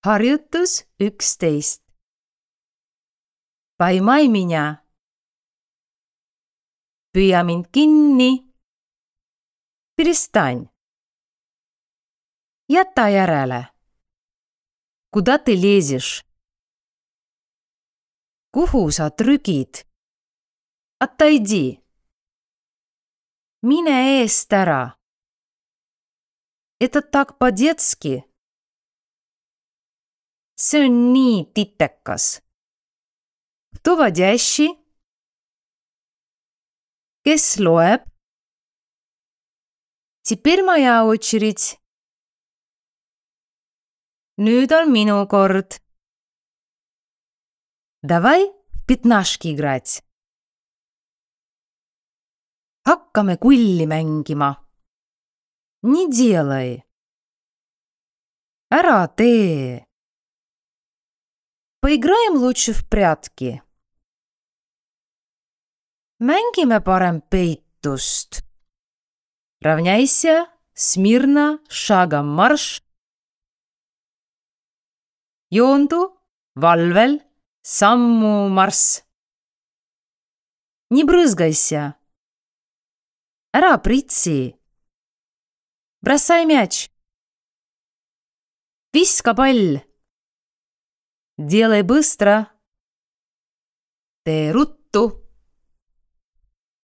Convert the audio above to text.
Harjutus 11. Поймай меня. Püüa mind kinni. Перестань. Jäta järele. Куда ты лезешь? Kuhu sa trügid? Отойди. Mine eest ära. Это так по-детски. See on nii titekas. Кто водящий? Kes loeb? Теперь моя очередь. Nüüd on minu kord. Давай в пятнашки играть. Hakkame kulli mängima. Не делай. Ära tee. Поиграем лучше в прятки. Mängime parem peitust. Равняйся, смирно, шагом марш. Joondu, valvel, sammu marss. Не брызгайся. Ära pritsi. Бросай мяч. Viska pall. Делай быстро. Tee ruttu.